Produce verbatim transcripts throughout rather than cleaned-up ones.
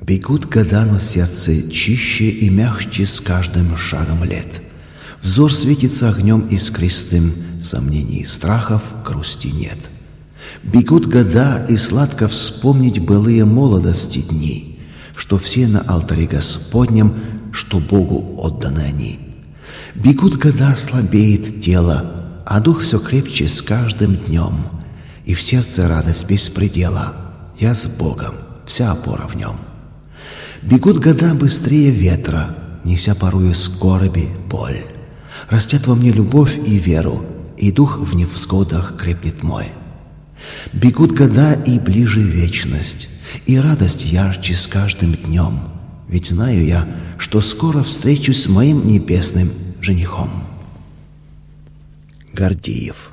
Бегут года, но сердце чище и мягче с каждым шагом лет. Взор светится огнем искристым, сомнений и страхов, грусти нет. Бегут года, и сладко вспомнить былые молодости дни, что все на алтаре Господнем, что Богу отданы они. Бегут года, слабеет тело, а дух все крепче с каждым днем, и в сердце радость без предела. Я с Богом, вся опора в нем. Бегут года быстрее ветра, неся порою скорби, боль. Растет во мне любовь и веру, и дух в невзгодах крепнет мой. Бегут года, и ближе вечность, и радость ярче с каждым днем, ведь знаю я, что скоро встречусь с моим небесным женихом. Гордеев.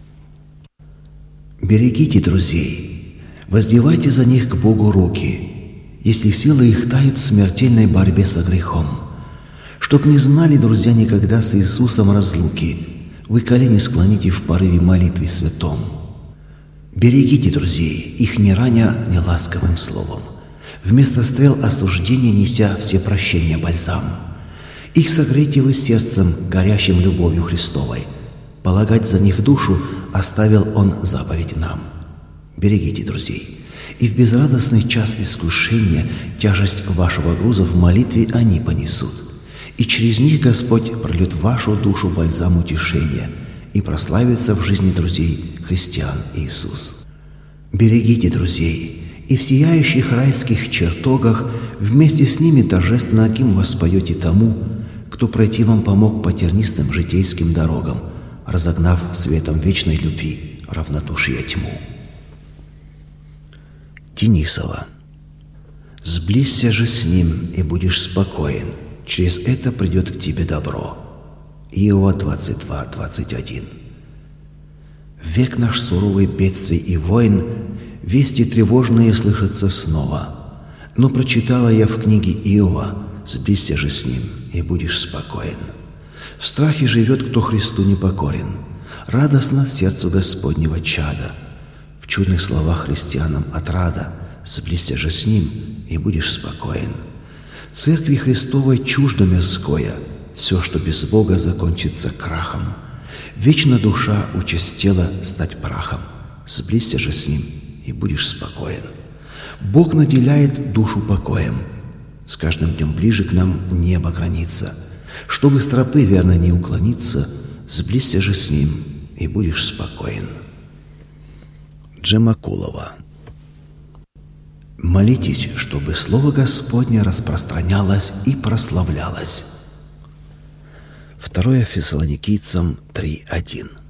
Берегите друзей, воздевайте за них к Богу руки, если силы их тают в смертельной борьбе со грехом. Чтоб не знали, друзья, никогда с Иисусом разлуки, вы колени склоните в порыве молитвы святом. Берегите друзей, их не раня неласковым словом, вместо стрел осуждения неся все прощения бальзам. Их согрейте вы сердцем, горящим любовью Христовой. Полагать за них душу оставил Он заповедь нам. Берегите друзей, и в безрадостный час искушения тяжесть вашего груза в молитве они понесут, и через них Господь прольет в вашу душу бальзам утешения, и прославится в жизни друзей христиан Иисус. Берегите друзей, и в сияющих райских чертогах вместе с ними торжественно гимн воспоете тому, кто пройти вам помог по тернистым житейским дорогам, разогнав светом вечной любви равнодушие тьму. Денисова. Сблизься же с ним, и будешь спокоен, через это придет к тебе добро. Иова двадцать два, двадцать один. Век наш суровый бедствий и войн, вести тревожные слышатся снова. Но прочитала я в книге Иова: сблизься же с ним, и будешь спокоен. В страхе живет, кто Христу не покорен. Радостно сердцу Господнего чада. В чудных словах христианам отрада. Сблизься же с ним, и будешь спокоен. Церкви Христовой чуждо мирское, все, что без Бога, закончится крахом. Вечно душа участела стать прахом. Сблизься же с ним, и будешь спокоен. Бог наделяет душу покоем. С каждым днем ближе к нам небо граница. Чтобы с тропы верно не уклониться, сблизься же с ним, и будешь спокоен. Джемакулова. Молитесь, чтобы Слово Господне распространялось и прославлялось. Второе Фессалоникийцам три один.